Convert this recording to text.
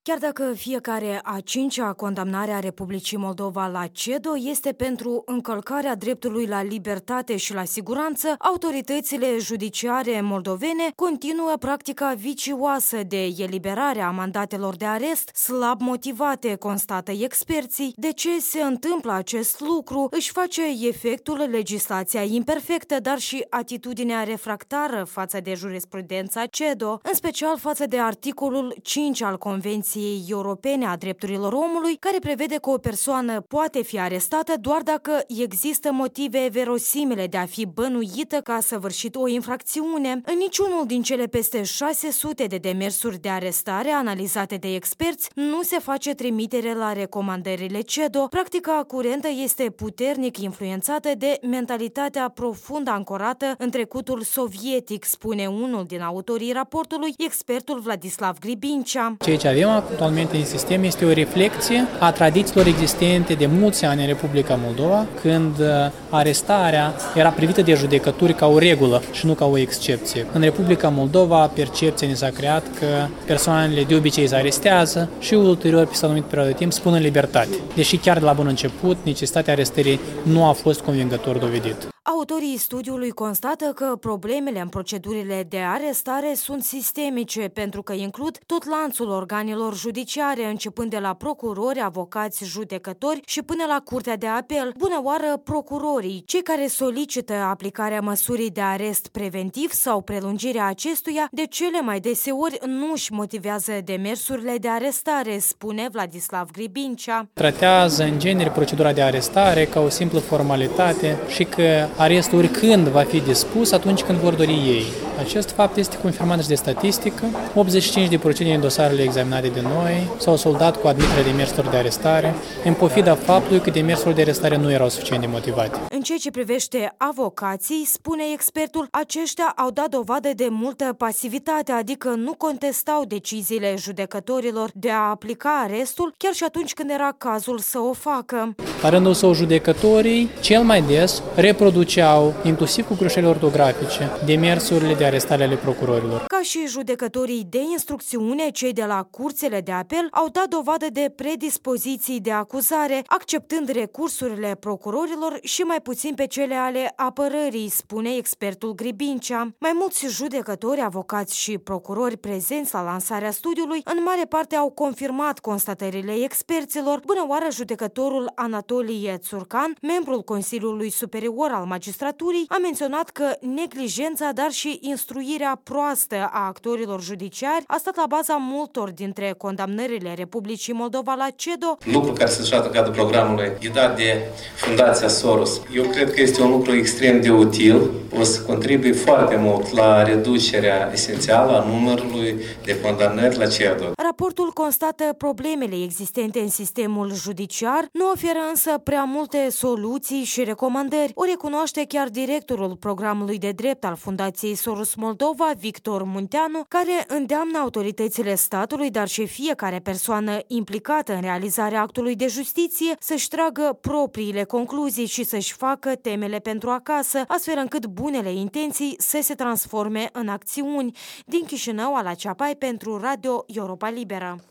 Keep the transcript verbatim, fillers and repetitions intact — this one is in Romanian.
Chiar dacă fiecare a cincea condamnare a Republicii Moldova la CEDO este pentru încălcarea dreptului la libertate și la siguranță, autoritățile judiciare moldovene continuă practica vicioasă de eliberare a mandatelor de arest slab motivate, constată experții. De ce se întâmplă acest lucru? Își face efectul legislația imperfectă, dar și atitudinea refractară față de jurisprudența CEDO, în special față de articolul cinci al Convenției Europene a Drepturilor Omului, care prevede că o persoană poate fi arestată doar dacă există motive verosimile de a fi bănuită că a săvârșit o infracțiune. În niciunul din cele peste șase sute de demersuri de arestare analizate de experți nu se face trimitere la recomandările CEDO. Practica curentă este puternic influențată de mentalitatea profund ancorată în trecutul sovietic, spune unul din autorii raportului, expertul Vladislav Gribincea. Ceea ce avem actualmente în sistem este o reflecție a tradițiilor existente de mulți ani în Republica Moldova, când arestarea era privită de judecători ca o regulă și nu ca o excepție. În Republica Moldova, percepția ne s-a creat că persoanele de obicei se arestează și ulterior, pe anumit perioadă de timp, spun în libertate. Deși chiar de la bun început, necesitatea arestării nu a fost convingător dovedit. Autorii studiului constată că problemele în procedurile de arestare sunt sistemice, pentru că includ tot lanțul organelor judiciare, începând de la procurori, avocați, judecători și până la Curtea de Apel. Bună oară procurorii, cei care solicită aplicarea măsurii de arest preventiv sau prelungirea acestuia, de cele mai deseori nu își motivează demersurile de arestare, spune Vladislav Gribincea. Tratează în genere procedura de arestare ca o simplă formalitate și că arestul oricând va fi dispus atunci când vor dori ei. Acest fapt este confirmat și de statistică. optzeci și cinci la sută din dosarele examinate de noi s-au soldat cu admiterea demersurilor de arestare, în pofida faptului că demersurile de arestare nu erau suficient de motivate. În ceea ce privește avocații, spune expertul, aceștia au dat dovadă de multă pasivitate, adică nu contestau deciziile judecătorilor de a aplica arestul, chiar și atunci când era cazul să o facă. La rândul său, judecătorii cel mai des reproduceau, inclusiv cu greșeli ortografice, demersurile de arestare ale procurorilor. Ca și judecătorii de instrucțiune, cei de la curțile de apel au dat dovadă de predispoziții de acuzare, acceptând recursurile procurorilor și mai puțin pe cele ale apărării, spune expertul Gribincea. Mai mulți judecători, avocați și procurori prezenți la lansarea studiului, în mare parte au confirmat constatările experților. Bună oară, judecătorul Anatolie Țurcan, membrul Consiliului Superior al Magistraturii, a menționat că neglijența, dar și instruirea proastă a actorilor judiciari a stat la baza multor dintre condamnările Republicii Moldova la CEDO. Lucru care se desfășoară în cadrul programului ghidat de Fundația Soros. Eu cred că este un lucru extrem de util. O să contribuie foarte mult la reducerea esențială a numărului de condamnări la CEDO. Raportul constată problemele existente în sistemul judiciar, nu oferă însă prea multe soluții și recomandări. O recunoaște chiar directorul programului de drept al Fundației Soros Moldova, Victor Munteanu, care îndeamnă autoritățile statului, dar și fiecare persoană implicată în realizarea actului de justiție să-și tragă propriile concluzii și să-și facă temele pentru acasă, astfel încât bunele intenții să se transforme în acțiuni. Din Chișinău, Ala Ceapai pentru Radio Europa Liberă.